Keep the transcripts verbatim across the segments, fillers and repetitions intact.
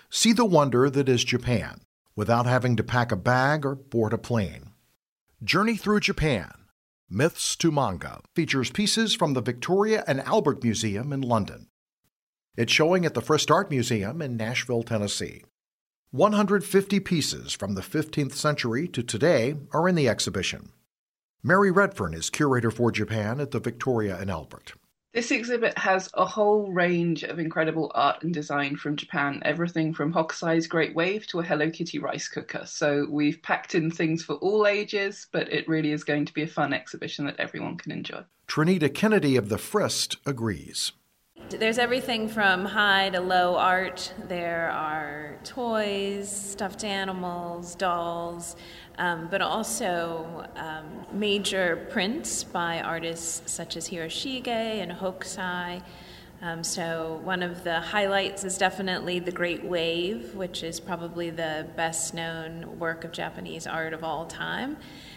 See the wonder that is Japan without having to pack a bag or board a plane. Journey Through Japan, Myths to Manga features pieces from the Victoria and Albert Museum in London. It's showing at the Frisch Art Museum in Nashville, Tennessee. one hundred fifty pieces from the fifteenth century to today are in the exhibition. Mary Redfern is curator for Japan at the Victoria and Albert. This exhibit has a whole range of incredible art and design from Japan, everything from Hokusai's Great Wave to a Hello Kitty rice cooker. So we've packed in things for all ages, but it really is going to be a fun exhibition that everyone can enjoy. Trinita Kennedy of the Frist agrees. There's everything from high to low art. There are toys, stuffed animals, dolls, um, but also um, major prints by artists such as Hiroshige and Hokusai. Um, so one of the highlights is definitely The Great Wave, which is probably the best known work of Japanese art of all time.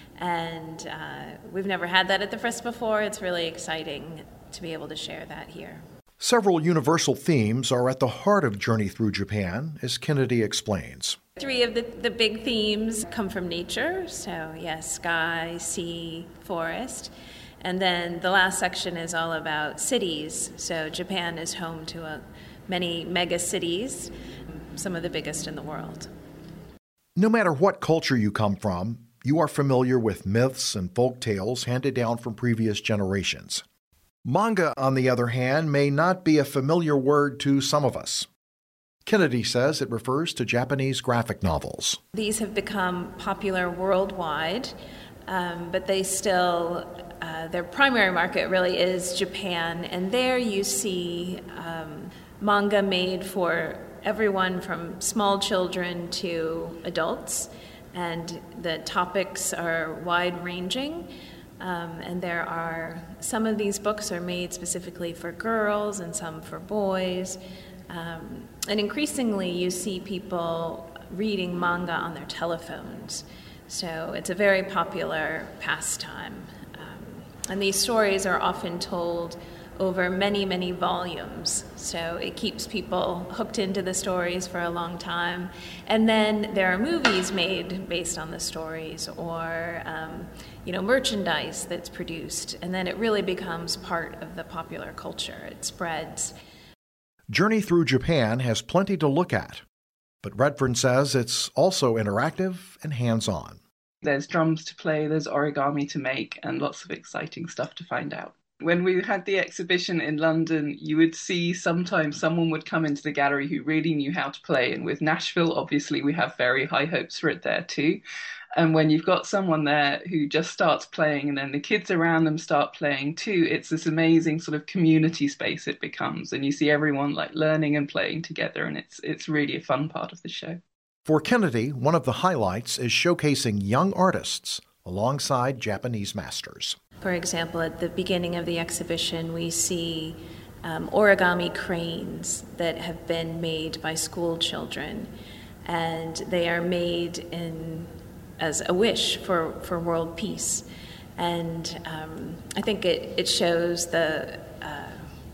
And uh, we've never had that at the Frist before. It's really exciting to be able to share that here. Several universal themes are at the heart of Journey Through Japan, as Kennedy explains. Three of the, the big themes come from nature, so yes, sky, sea, forest. And then the last section is all about cities. So Japan is home to a, many mega cities, some of the biggest in the world. No matter what culture you come from, you are familiar with myths and folk tales handed down from previous generations. Manga, on the other hand, may not be a familiar word to some of us. Kennedy says it refers to Japanese graphic novels. These have become popular worldwide, um, but they still, uh, their primary market really is Japan. And there you see um, manga made for everyone from small children to adults. And the topics are wide-ranging. Um, and there are, some of these books are made specifically for girls and some for boys. Um, and increasingly you see people reading manga on their telephones. So it's a very popular pastime. Um, and these stories are often told over many, many volumes. So it keeps people hooked into the stories for a long time. And then there are movies made based on the stories, or um, you know, merchandise that's produced. And then it really becomes part of the popular culture. It spreads. Journey Through Japan has plenty to look at, but Redfern says it's also interactive and hands-on. There's drums to play, there's origami to make, and lots of exciting stuff to find out. When we had the exhibition in London, you would see sometimes someone would come into the gallery who really knew how to play. And with Nashville, obviously, we have very high hopes for it there too. And when you've got someone there who just starts playing and then the kids around them start playing too, it's this amazing sort of community space it becomes. And you see everyone like learning and playing together. And it's it's really a fun part of the show. For Kennedy, one of the highlights is showcasing young artists alongside Japanese masters. For example, at the beginning of the exhibition, we see um, origami cranes that have been made by school children, and they are made in as a wish for, for world peace. And um, I think it, it shows the uh,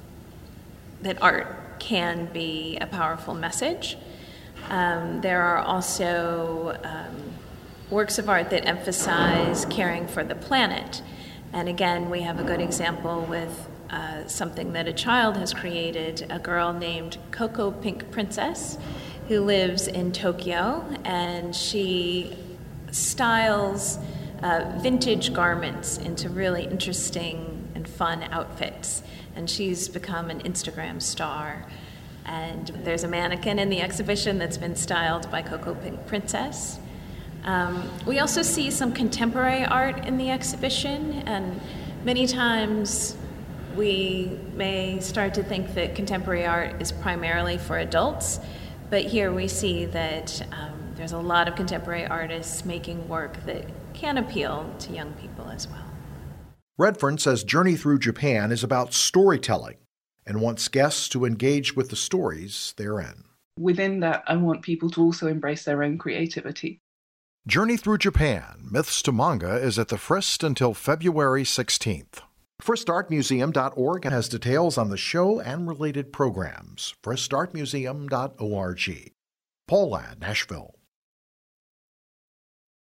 that art can be a powerful message. Um, there are also um, works of art that emphasize caring for the planet. And again, we have a good example with uh, something that a child has created, a girl named Coco Pink Princess, who lives in Tokyo, and she styles uh, vintage garments into really interesting and fun outfits. And she's become an Instagram star. And there's a mannequin in the exhibition that's been styled by Coco Pink Princess. Um, we also see some contemporary art in the exhibition, and many times we may start to think that contemporary art is primarily for adults, but here we see that um, there's a lot of contemporary artists making work that can appeal to young people as well. Redfern says Journey Through Japan is about storytelling and wants guests to engage with the stories therein. Within that, I want people to also embrace their own creativity. Journey Through Japan, Myths to Manga, is at the Frist until February sixteenth. Frisch Art Museum dot org has details on the show and related programs. Frisch Art Museum dot org. Paul Ladd, Nashville.